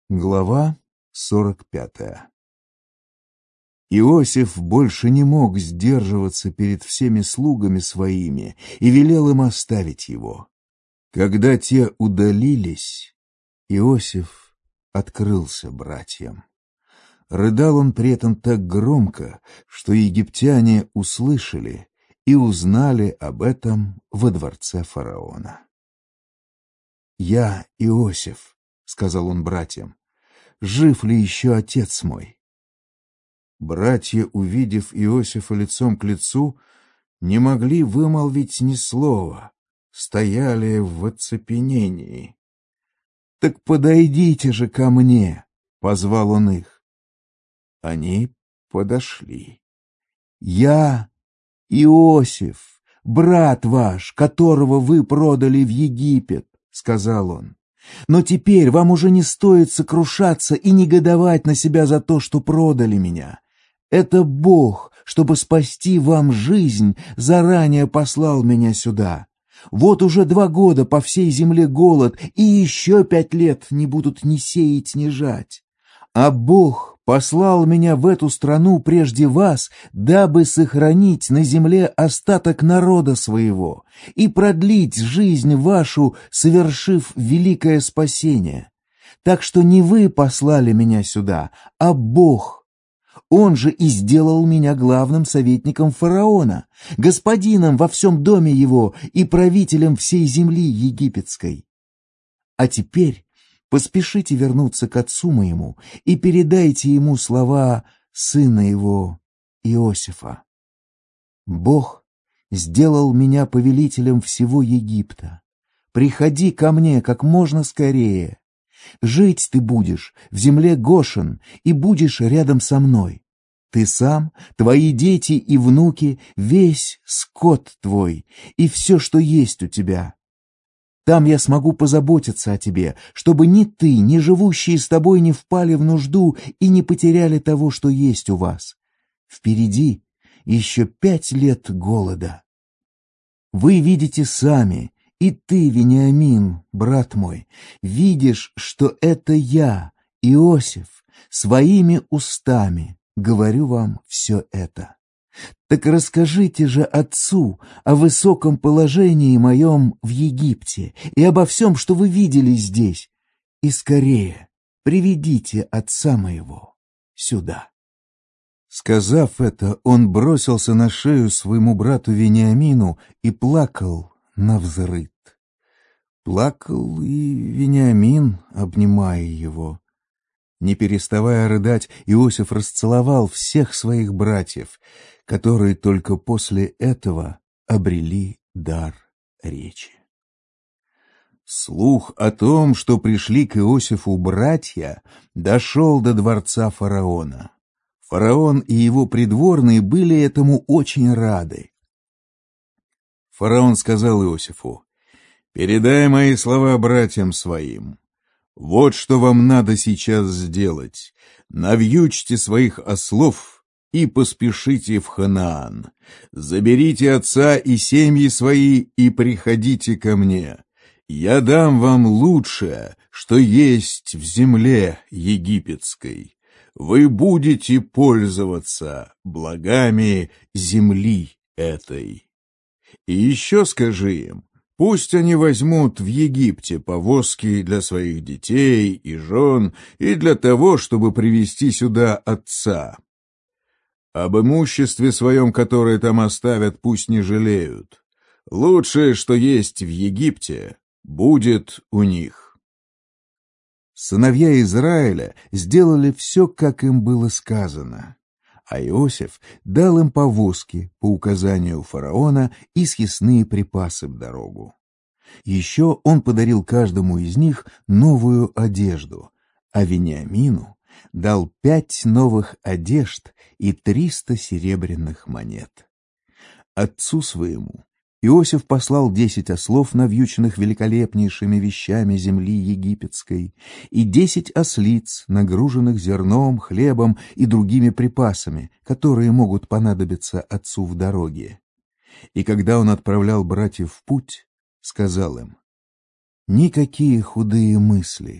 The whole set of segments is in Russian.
Глава 45. Иосиф больше не мог сдерживаться перед всеми слугами своими и велел им оставить его. Когда те удалились, Иосиф открылся братьям. Рыдал он при этом так громко, что египтяне услышали и узнали об этом во дворце фараона. «Я Иосиф», — сказал он братьям, — «жив ли еще отец мой?» Братья, увидев Иосифа лицом к лицу, не могли вымолвить ни слова, стояли в оцепенении. «Так подойдите же ко мне», — позвал он их. Они подошли. «Я Иосиф, брат ваш, которого вы продали в Египет», — сказал он. «Но теперь вам уже не стоит сокрушаться и негодовать на себя за то, что продали меня. Это Бог, чтобы спасти вам жизнь, заранее послал меня сюда. Вот уже 2 года по всей земле голод, и еще 5 лет не будут ни сеять, ни жать. А Бог послал меня в эту страну прежде вас, дабы сохранить на земле остаток народа своего и продлить жизнь вашу, совершив великое спасение. Так что не вы послали меня сюда, а Бог. Он же и сделал меня главным советником фараона, господином во всем доме его и правителем всей земли египетской. А теперь поспешите вернуться к отцу моему и передайте ему слова сына его Иосифа. Бог сделал меня повелителем всего Египта. Приходи ко мне как можно скорее. Жить ты будешь в земле Гошен и будешь рядом со мной. Ты сам, твои дети и внуки, весь скот твой и все, что есть у тебя. Там я смогу позаботиться о тебе, чтобы ни ты, ни живущие с тобой не впали в нужду и не потеряли того, что есть у вас. Впереди еще 5 лет голода. Вы видите сами, и ты, Вениамин, брат мой, видишь, что это я, Иосиф, своими устами говорю вам все это. Так расскажите же отцу о высоком положении моем в Египте и обо всем, что вы видели здесь, и скорее приведите отца моего сюда». Сказав это, он бросился на шею своему брату Вениамину и плакал навзрыд. Плакал и Вениамин, обнимая его. Не переставая рыдать, Иосиф расцеловал всех своих братьев, которые только после этого обрели дар речи. Слух о том, что пришли к Иосифу братья, дошел до дворца фараона. Фараон и его придворные были этому очень рады. Фараон сказал Иосифу: «Передай мои слова братьям своим. Вот что вам надо сейчас сделать. Навьючьте своих ослов и поспешите в Ханаан. Заберите отца и семьи свои и приходите ко мне. Я дам вам лучшее, что есть в земле египетской. Вы будете пользоваться благами земли этой. И еще скажи им, пусть они возьмут в Египте повозки для своих детей и жен и для того, чтобы привезти сюда отца. Об имуществе своем, которое там оставят, пусть не жалеют. Лучшее, что есть в Египте, будет у них». Сыновья Израиля сделали все, как им было сказано, а Иосиф дал им повозки по указанию фараона и съестные припасы в дорогу. Еще он подарил каждому из них новую одежду, а Вениамину дал 5 новых одежд и 300 серебряных монет. Отцу своему Иосиф послал 10 ослов, навьюченных великолепнейшими вещами земли египетской, и 10 ослиц, нагруженных зерном, хлебом и другими припасами, которые могут понадобиться отцу в дороге. И когда он отправлял братьев в путь, сказал им: «Никакие худые мысли,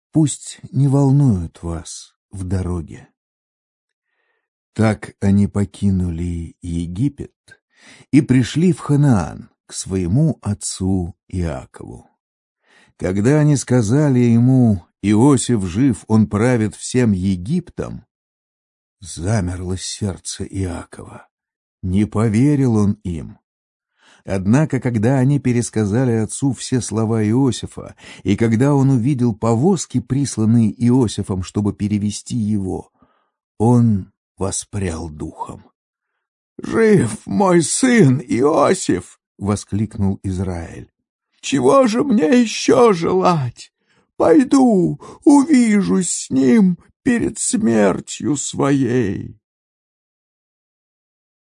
пусть не волнуют вас в дороге». Так они покинули Египет и пришли в Ханаан к своему отцу Иакову. Когда они сказали ему: «Иосиф жив, он правит всем Египтом», замерло сердце Иакова. Не поверил он им. Однако, когда они пересказали отцу все слова Иосифа, и когда он увидел повозки, присланные Иосифом, чтобы перевезти его, он воспрял духом. «Жив мой сын Иосиф!» — воскликнул Израиль. «Чего же мне еще желать? Пойду, увижусь с ним перед смертью своей».